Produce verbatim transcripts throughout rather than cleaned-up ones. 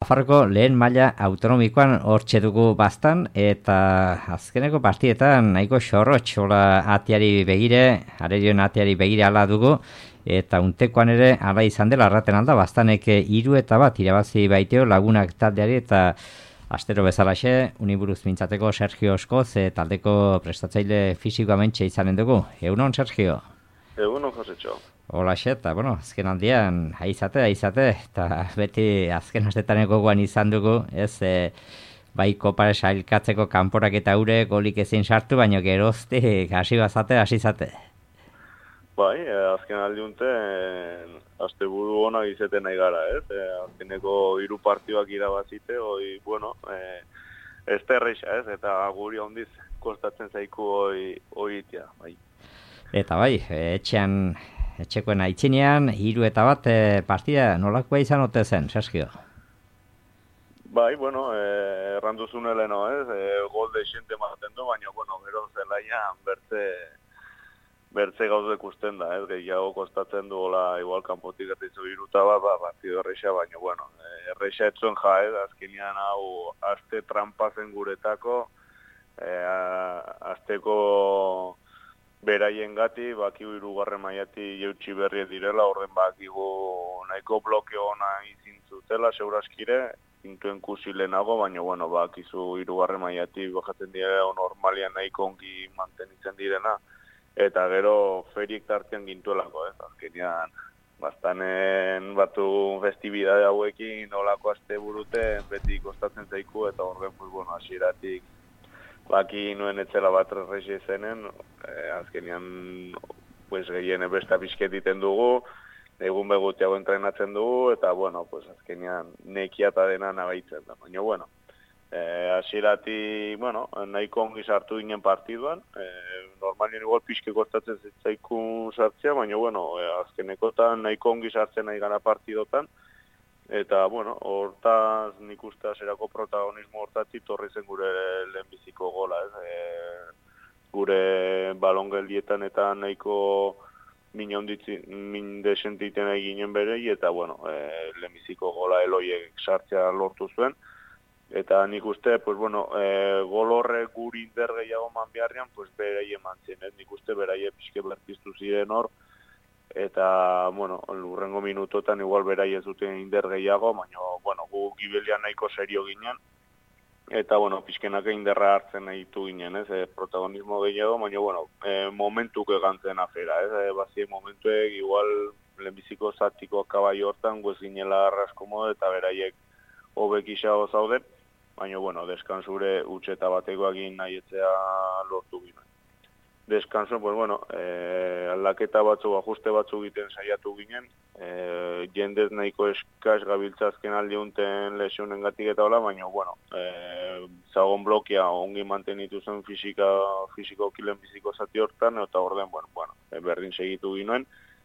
Nafarroko lehen maila autonomikoan hortxe dugu bastan, eta azkeneko partietan nahiko xorrotx, hola atiari begire, arerion atiari begire ala dugu, eta untekoan ere ala izan dela arraten alda, bastanek hiru eta bat irabazi baiteo lagunak taldeari, eta astero bezalaxe, uniburuz mintzateko Sergio Oskoz, e, taldeko prestatzaile fisikoamentxe izanen dugu. Egunon, Sergio? Egunon, Josetxo. Hola, eta, bueno, azken aldian, aizate, aizate, eta beti azken astetaneko guan izan dugu, ez, e, bai kopare sailkatzeko kanporak eta ure golik ezin sartu, baina geroztik hasi bazate, hasi zate. Bai, azken aldiunten, azte buru honak izeten nahi gara, ez? E, azkeneko hiru partioak irabazite, hoi, bueno, e, ez terreixa, ez? Eta guri hondiz kostatzen zaiku hoi, hoi itia, bai. Eta bai, etxean, etxekoen aitzinean, hiru eta bat e, partida nolakoa izan ote zen, Sergio? Bai, bueno, eh, erranduzunele no, ez? E, gol de xente maten du, baina, bueno, gero zelaian bertze, bertze gauze ikusten da, ez? Gehiago kostatzen du, hola, igual kanpotik erdizu iruta bat, ba, partido erreixa, baina, bueno, erreixa etzuen jaez, azkenean hau, azte trampazen guretako, eh, azteko beraien gati, bakigu irugarren maiati jeutsi berri direla, orden bakigu nahiko bloke ona izin zutela, seguraskire, intuen kusi lehenago, baina, bueno, bakizu irugarren maiati bajatzen dira normalian nahiko ongi mantenitzen direna, eta gero ferik tartean gintuelako, ez, azkenean, bastanen batu festibidade hauekin nolako aste burute, beti kostatzen zaiku, eta horren, pues, bueno, hasieratik baki nuen etzela bat errexi zenen, eh, azkenean pues, gehien besta pixketiten dugu, egun begutiago entrenatzen dugu, eta bueno, pues, azkenean nekia eta dena nabaitzen da. Baina, bueno, eh, hasieratik, bueno, nahiko ongi sartu ginen partiduan, eh, normalien igual pixke kostatzen zaiku sartzea, baina, bueno, eh, azkenekotan nahiko ongi sartzen nahi gana partidotan, eta, bueno, hortaz nik uste aserako protagonismo hortatik torri zen gure lehenbiziko gola, ez? E, gure balongeldietan eta nahiko min desentiten eginen berei, eta, bueno, e, lehenbiziko gola Eloiek sartzea lortu zuen. Eta nik uste, pues, bueno, e, gol horrek guri inder gehiago man beharrean, pues, berai eman zen, ez? Nik uste berai pixke berpiztu ziren hor, eta, bueno, lurrengo minutotan igual berai ez duten inder gehiago, baina, bueno, gu gibelian nahiko serio ginen, eta, bueno, pixkenak inderra hartzen nahi ditu ginen, ez, e, protagonismo gehiago, baina, bueno, e, momentuk egantzen afera, ez, e, bazie momentuek, igual, lehenbiziko zatiko akabai hortan, guez ginela arrasko modu, eta beraiek hobek isago zauden, baina, bueno, deskansure utxeta bateko egin nahi etzea lortu ginen. Deskanso, pues bueno, eh, aldaketa batzu, ajuste batzu egiten saiatu ginen, eh, jendez nahiko eskaz gabiltzazken aldiunten lesionen gatik eta hola, baina, bueno, eh, zagon blokia ongi mantenitu zen fisika, fisiko kilen biziko zati hortan, eta orden, bueno, bueno, berdin segitu ginoen,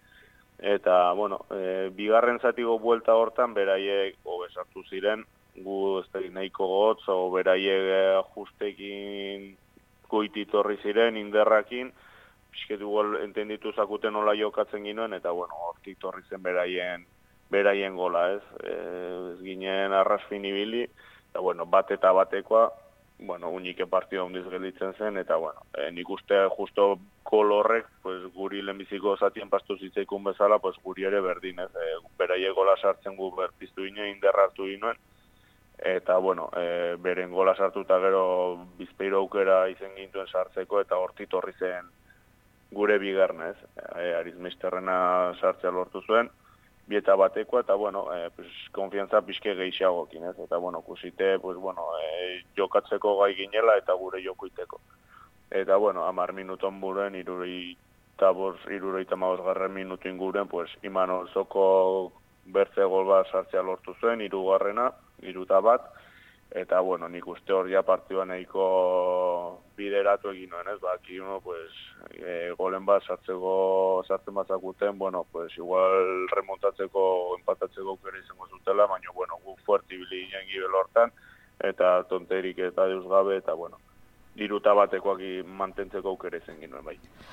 eta, bueno, eh, bigarren zatiko buelta hortan, beraiek hobesartu ziren, gu ez da nahiko gotz, o beraiek ajustekin goiti torri ziren, inderrakin, pixketu gol entenditu zakuten nola jokatzen ginoen, eta, bueno, hortik torri zen beraien, beraien gola, ez? E, ez ginen arrasfin ibili, eta, bueno, bat eta batekoa, bueno, unike partida hondiz gelditzen zen, eta, bueno, e, nik uste justo gol horrek, pues, guri lehenbiziko zatien pastu zitzaikun bezala, pues, guri ere berdin, ez? E, beraie gola sartzen gu berpiztu ginen, inderra hartu ginoen, eta, bueno, e, beren gola sartuta gero bizpeiro aukera izen gintuen sartzeko, eta hortik torri zen gure bigarna, ez? E, Arizmeisterrena sartzea lortu zuen, bieta bateko, eta, bueno, e, pues, konfiantza pixke gehiagokin, ez? Eta, bueno, kusite, pues, bueno, e, jokatzeko gai ginela, eta gure jokuiteko. Eta, bueno, amar minuton buren, irurei eta boz, irurei eta maoz garren minutu inguren, pues, Imanol Zoko bertze gol bat sartzea lortu zuen, irugarrena, iruta bat, eta, bueno, nik uste hor ja partidua nahiko bideratu egin nuen, ez, baki uno, pues, e, golen bat sartzeko, sartzen bat zakuten, bueno, pues, igual remontatzeko, empatatzeko aukera izango zutela, baina, bueno, gu fuerte ibili ginen gibel hortan, eta tonterik eta deus gabe, eta, bueno, iruta batekoak mantentzeko aukera izan ginen, bai.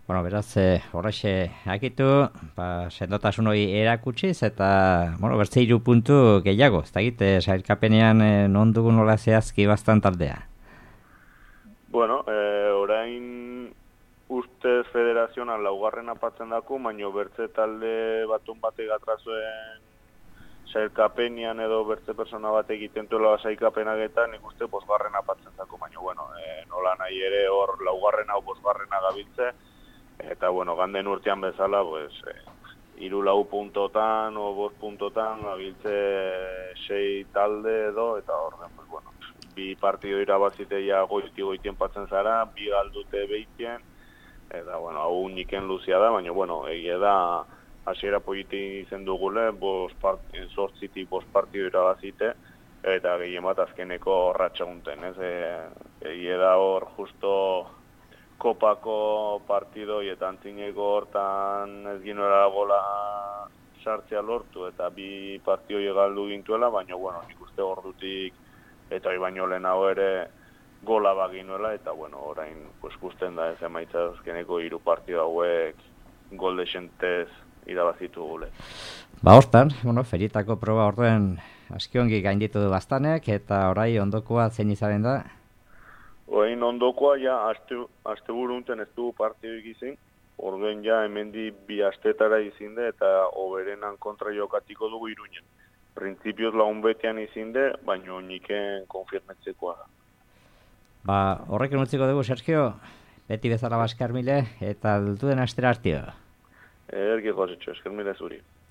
Bueno, beraz, horrexe akitu, ba, sendotasun hori erakutsiz, eta, bueno, bertze hiru puntu gehiago, ez da gite, sailkapenean eh, non dugu nola zehazki bastan taldea? Bueno, eh, orain ustez federazionan laugarren apatzen dako, baino bertze talde batun batek atrazuen sailkapenean edo bertze persona bat egiten duela sailkapenak eta nik uste bosgarren apatzen dako, baino, bueno, eh, nola nahi ere hor laugarren hau bosgarrena gabiltze, eta, bueno, ganden urtean bezala, pues, eh, iru lau puntotan o bost puntotan, gabiltze sei talde edo, eta orden, pues, bueno, bi partido irabaziteia goiti goitien patzen zara, bi galdute behitien, eta, bueno, hau niken luzia da, baina, bueno, egia da, hasiera politi izen dugule, zortzitik bost partido irabazite, eta gehien bat azkeneko ratxagunten, ez? E, egia da hor, justo kopako partidoi eta antzineko hortan ez ginoela gola sartzea lortu eta bi partioi galdu gintuela, baina, bueno, nik uste ordutik eta hori baino lehenago ere gola baginuela, eta, bueno, orain pues, gusten da ez emaitza azkeneko hiru partido hauek gol desentez irabazitu gule. Ba, hortan, bueno, feritako proba horren askiongi gainditu du bastanek, eta orai ondokoa zein izaren da? Oain ondokoa, ja, aste, aste burunten ez dugu partioik izin, orduen ja, hemendi bi astetara izinde, eta oberenan kontra jokatiko dugu Iruñen. Printzipioz lagun betean izinde, baina niken konfirmetzekoa da. Ba, horrekin utziko dugu, Sergio, beti bezala baskar mile, eta duten astera hartio. Erki josetxo, esker mile zuri.